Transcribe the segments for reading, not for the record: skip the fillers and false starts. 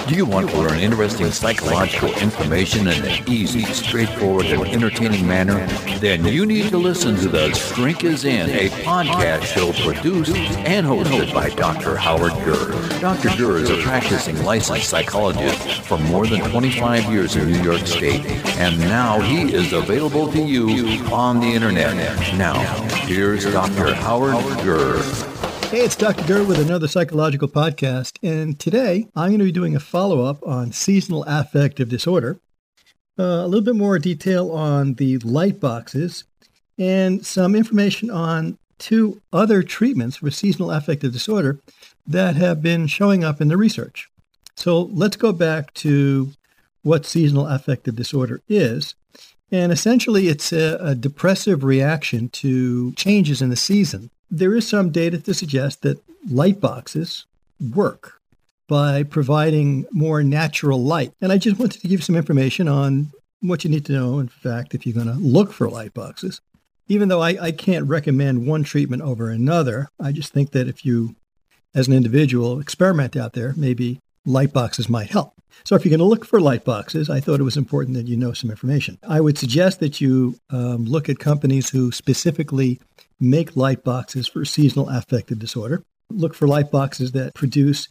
Do you want to learn interesting psychological information in an easy, straightforward, and entertaining manner? Then you need to listen to The Shrink Is In, a podcast show produced and hosted by Dr. Howard Gurr. Dr. Gurr is a practicing licensed psychologist for more than 25 years in New York State, and now he is available to you on the internet. Now, here's Dr. Howard Gurr. Hey, it's Dr. Gurr with another psychological podcast, and today I'm going to be doing a follow-up on seasonal affective disorder, a little bit more detail on the light boxes, and some information on two other treatments for seasonal affective disorder that have been showing up in the research. So let's go back to what seasonal affective disorder is. And essentially, it's a depressive reaction to changes in the season. There is some data to suggest that light boxes work by providing more natural light. And I just wanted to give you some information on what you need to know, in fact, if you're going to look for light boxes. Even though I can't recommend one treatment over another, I just think that if you, as an individual, experiment out there, maybe light boxes might help. So if you're going to look for light boxes, I thought it was important that you know some information. I would suggest that you look at companies who specifically make light boxes for seasonal affective disorder. Look for light boxes that produce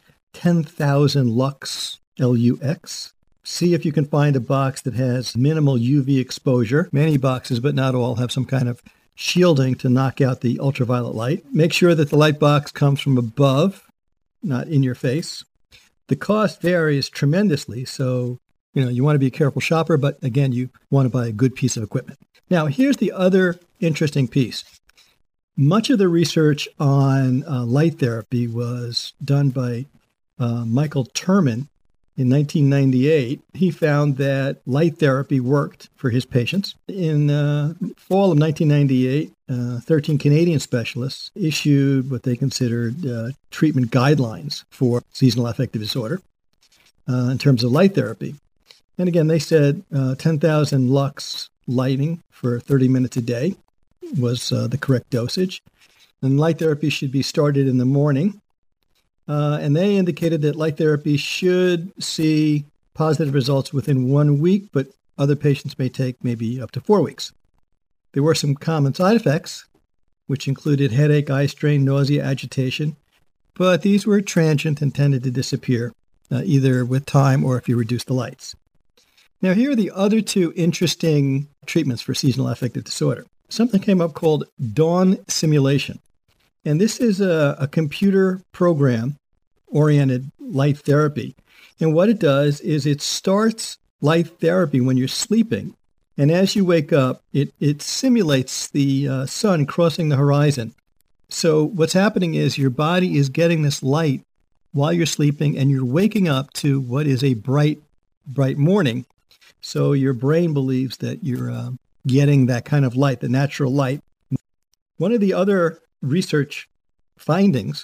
10,000 lux, L-U-X. See if you can find a box that has minimal UV exposure. Many boxes, but not all, have some kind of shielding to knock out the ultraviolet light. Make sure that the light box comes from above, not in your face. The cost varies tremendously, so you want to be a careful shopper, but again, you want to buy a good piece of equipment. Now, here's the other interesting piece. Much of the research on light therapy was done by Michael Terman in 1998. He found that light therapy worked for his patients. In fall of 1998, 13 Canadian specialists issued what they considered treatment guidelines for seasonal affective disorder in terms of light therapy. And again, they said 10,000 lux lighting for 30 minutes a day was the correct dosage. And light therapy should be started in the morning. And they indicated that light therapy should see positive results within 1 week, but other patients may take maybe up to 4 weeks. There were some common side effects, which included headache, eye strain, nausea, agitation, but these were transient and tended to disappear either with time or if you reduce the lights. Now, here are the other two interesting treatments for seasonal affective disorder. Something came up called dawn simulation. And this is a computer program-oriented light therapy. And what it does is it starts light therapy when you're sleeping. And as you wake up, it simulates the sun crossing the horizon. So what's happening is your body is getting this light while you're sleeping, and you're waking up to what is a bright morning. So your brain believes that you're getting that kind of light, the natural light. One of the other research findings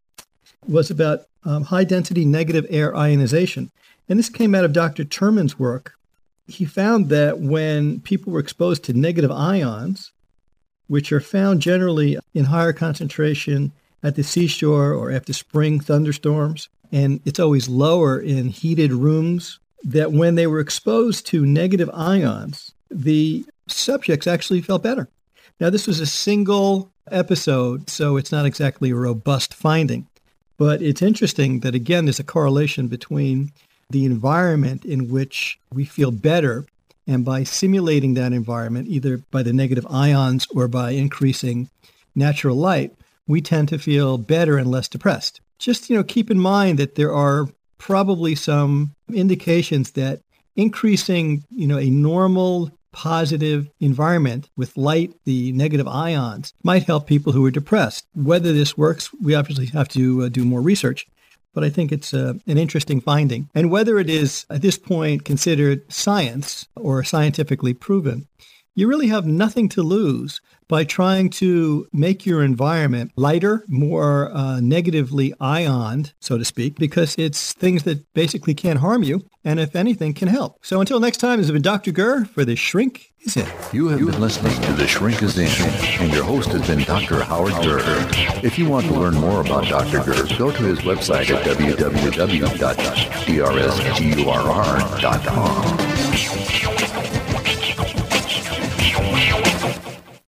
was about high-density negative air ionization. And this came out of Dr. Terman's work. He found that when people were exposed to negative ions, which are found generally in higher concentration at the seashore or after spring thunderstorms, and it's always lower in heated rooms, that when they were exposed to negative ions, the subjects actually felt better. Now, this was a single episode, so it's not exactly a robust finding. But it's interesting that, again, there's a correlation between the environment in which we feel better, and by simulating that environment, either by the negative ions or by increasing natural light, we tend to feel better and less depressed. Just, keep in mind that there are probably some indications that increasing, a normal positive environment with light, the negative ions, might help people who are depressed. Whether this works, we obviously have to do more research, but I think it's an interesting finding. And whether it is at this point considered science or scientifically proven, you really have nothing to lose by trying to make your environment lighter, more negatively ioned, so to speak, because it's things that basically can't harm you, and if anything, can help. So until next time, this has been Dr. Gurr for The Shrink is In. You have been listening to The Shrink is In, and your host has been Dr. Howard Gurr. If you want to learn more about Dr. Gurr, go to his website at www.drsgurr.com.